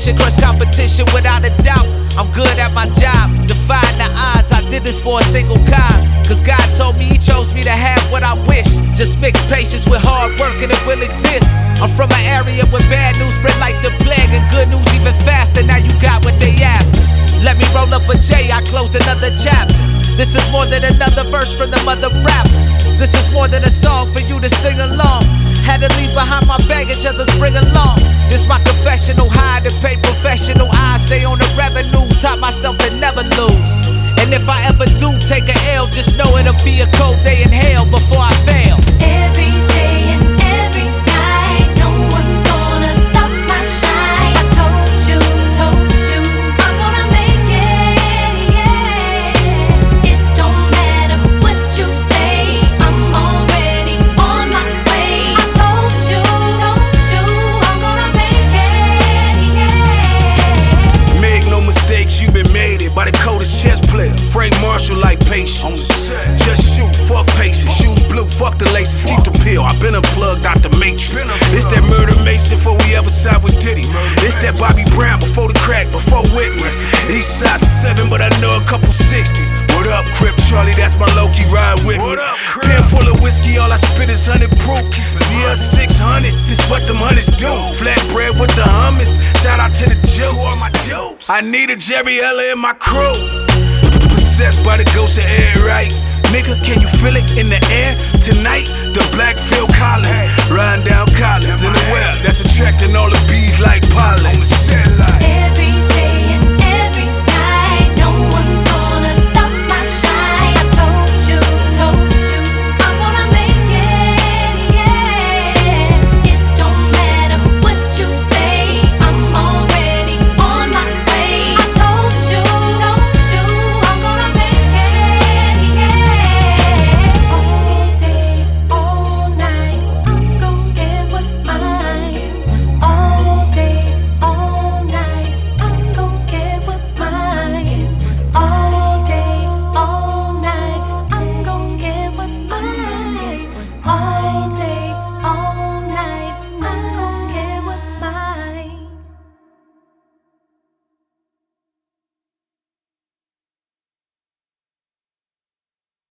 ambition, crush competition without a doubt. I'm good at my job, defying the odds. I did this for a single cause, cause God told me he chose me to have what I wish. Just mix patience with hard work and it will exist. I'm from an area where bad news spread like the plague, and good news even faster. Now you got what they after. Let me roll up a J, I closed another chapter. This is more than another verse from the mother rappers. This is more than a song for you to sing along. Had to leave behind my baggage, others bring along. This my confessional, high to pay professional. I stay on the revenue, taught myself to never lose. And if I ever do take a L, just know it'll be a cold day in hell before I fail. Every day and every night, no one's gonna stop my shine. I told you, I'm gonna make it, yeah. It don't matter what you say, I'm already on my way. I told you, I'm gonna make it, yeah. Make no mistakes, you been made it by the coldest chess player. Frank Marshall like patience. Just shoot, fuck patience. Shoes blue, fuck the laces, keep the pill. I been unplugged out the matrix. It's that Murder Mason before we ever side with Diddy. It's that Bobby Brown before the crack, before Witness. East side 7, but I know a couple 60s. What up, Crip Charlie? That's my Loki, ride with me. Pen full of whiskey, all I spit is 100 proof. ZL 600, this what them hunters do. Flatbread with the hummus. Shout out to the Jews. I need a Jerry Ella in my crew. Possessed by the ghost of Ed Wright. Nigga, can you feel it in the air tonight? The black Phil Collins, riding down Collins in the well that's attracting all the bees like pollen. On the satellite.